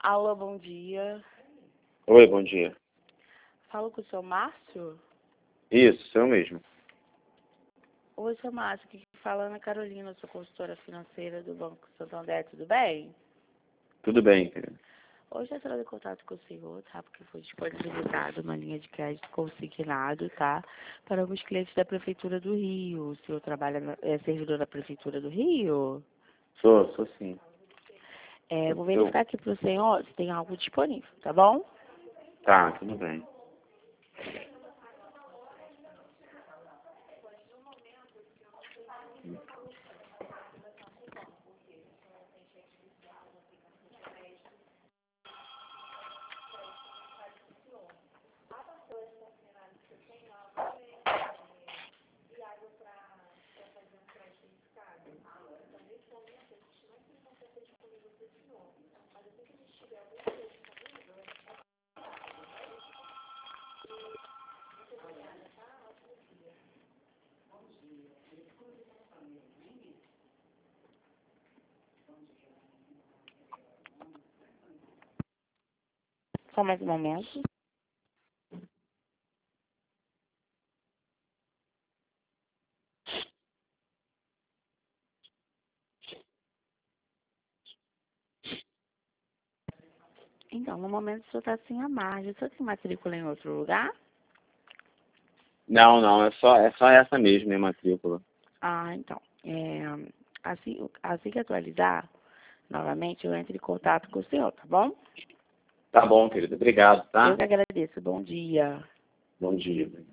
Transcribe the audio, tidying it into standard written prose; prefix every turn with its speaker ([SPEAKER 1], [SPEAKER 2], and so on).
[SPEAKER 1] Alô, bom dia.
[SPEAKER 2] Oi, bom dia.
[SPEAKER 1] Falo com o seu Márcio?
[SPEAKER 2] Isso, sou eu mesmo.
[SPEAKER 1] Oi, seu Márcio, aqui fala Ana Carolina, sou consultora financeira do Banco Santander, tudo bem?
[SPEAKER 2] Tudo bem, querido.
[SPEAKER 1] Hoje eu estou em contato com o senhor, tá? Porque foi disponibilizado uma linha de crédito consignado, tá? Para alguns clientes da Prefeitura do Rio. O senhor é servidor da Prefeitura do Rio?
[SPEAKER 2] Sou sim.
[SPEAKER 1] Vou verificar aqui para o senhor se tem algo disponível, tá bom?
[SPEAKER 2] Tá, tudo bem.
[SPEAKER 1] Só mais um momento. Então, no momento o senhor está sem a margem. O senhor tem matrícula em outro lugar?
[SPEAKER 2] Não, é só essa mesmo, minha matrícula.
[SPEAKER 1] Ah, então. Assim que atualizar, novamente, eu entro em contato com o senhor, tá bom?
[SPEAKER 2] Tá bom, querido. Obrigado,
[SPEAKER 1] Eu
[SPEAKER 2] tá?
[SPEAKER 1] que agradeço. Bom dia.
[SPEAKER 2] Bom dia.